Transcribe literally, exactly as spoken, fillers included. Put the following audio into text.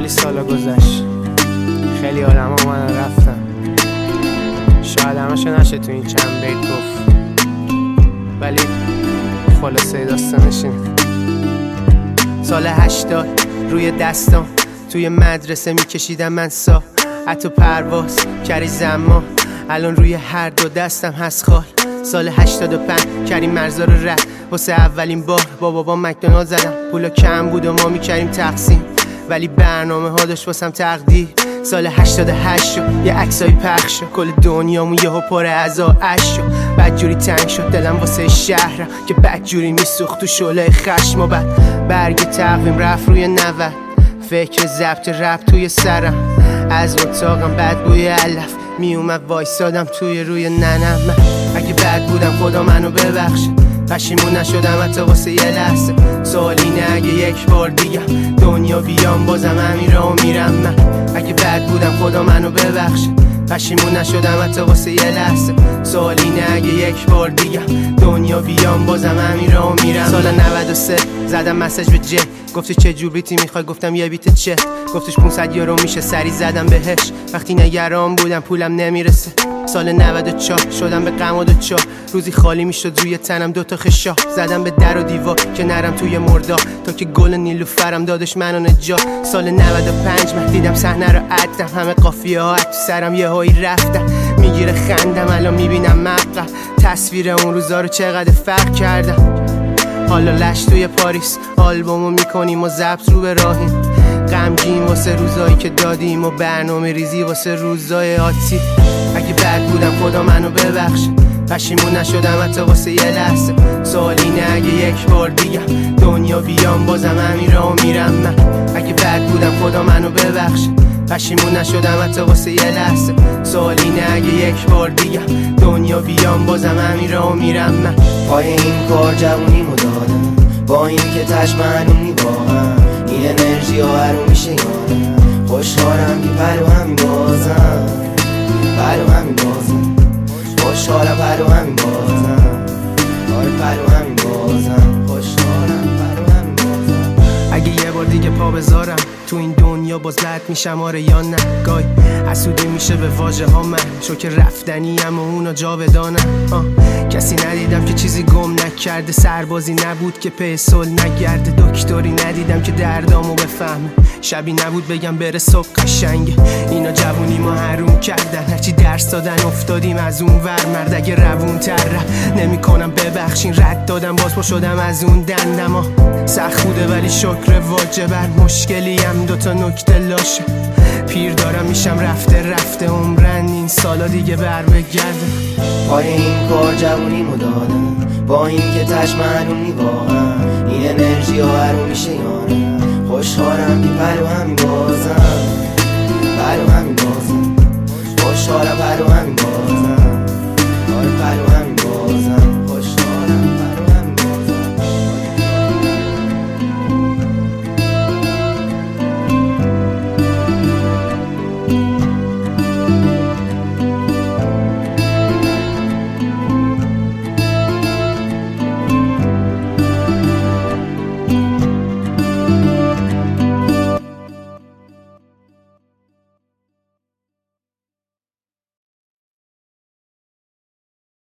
خیلی سالا گذشت، خیلی آدم ها من رفتن، شاید همشو نشه تو این چند بیت گفت، ولی خلاصه داستانش اینه. سال هشتاد روی دستام توی مدرسه میکشیدم من سا حتی پرواز کردی زمان، الان روی هر دو دستم هست خال. سال هشتاد و پنج کریم مرزا رو رد واسه اولین بار با بابا مکدونالد زدم. پولا کم بود و ما میکردیم تقسیم، ولی برنامه ها داشت واسم تقدیر. سال هشتاد و هشت شد یه عکسای پخش شد، کل دنیامون یهو پر از آش شد. بدجوری تنگ شد دلم واسه شهرم که بدجوری میسوخت تو شعله خشم، و بعد برگ تقویم رفت روی نود، فکر ضبط رپ توی سرم، از اتاقم بد بوی علف میومد وایسادم توی روی ننم. من اگه بد بودم خدا منو ببخشه، پشیمون نشدم حتی واسه یه لحظه. سوال اینه اگه یک بار دیگه دنیا بیام بازم همین راهو میرم. من اگه بد بودم خدا منو ببخشه، پشیمون نشدم حتی واسه یه لحظه. سوال اینه اگه یک بار دیگه دنیا بیام بازم همین راهو میرم. سال نود و سه زدم مسیج به جی، گفتش چه جور بیتی میخوای؟ گفتم یه بیت چه؟ گفتش پونصد یورو میشه. سری زدم بهش وقتی نگران بودم پولم نمیرسه. سال نود و چهار شدم به غم و دوچار، روزی خالی میشد روی تنم دوتا خشا. زدم به در و دیوار که نرم توی مردا، تا که گل نیلوفرم دادش منو نجات. سال نود و پنج من دیدم صحنه رو عدم، همه قافیه ها تو سرم یه هایی رفتم. میگیره خندم الان میبینم مقطع تصویر اون روزا رو چقدر فرق کردم. حالا لش توی پاریس آلبومو میکنیم و ضبط رو به راهیم، غمگین واسه روزایی که دادیم و برنامه ریزی واسه روزای آتی. اگه بد بودم خدا منو ببخشه، پشیمون نشدم حتی واسه یه لحظه. سوال اینه اگه یک بار دیگه دنیا بیام بازم همین راهو میرم. من اگه بد بودم خدا منو ببخشه، پشیمون نشدم حتی واسه یه لحظه. سوال اینه اگه یک بار دیگه دنیا بیام بازم همین راهو میرم. من پای این کار جوونیمو دادم، با این که تشمنونی واقعا این انرژی ها هرو میشه یادم. خوشحالم که پرو همین بازم، پرو همین بازم. خوشحالم پرو همین بازم، آره پرو همین بازم. خوشحالم پرو همین بازم. اگه یه بار دیگه پا بذارم تو این دنیا باز بد میشم آره یا نه؟ گای حسودی میشه به واژه ها من، چون که رفتنیم و اونا جاودانم. کسی ندیدم که چیزی گم نکرده، سربازی نبود که پی صلح نگرده، دکتری ندیدم که دردامو بفهمه، شبی نبود بگم بره صبح قشنگه. اینا جوونی ما حروم کردن، هرچی درس دادن افتادیم از اون ور. مرد اگه روون تر نمی کنم ببخشین، رد دادم باز پا شدم از اون دندما. سخت بوده ولی شکر واجب، بر مشکلی هم دوتا نکته لاشه. پیر دارم میشم رفته رفته عمرن این سالا دیگه بر بگرده. پای این کار جوونیمو دادم، با این که تشمنونی واقعا این انرژی ها هرو میشه یادم. خوشحالم که پرو همین بازم، پرو همین بازم. خوشحالم پرو همین بازم.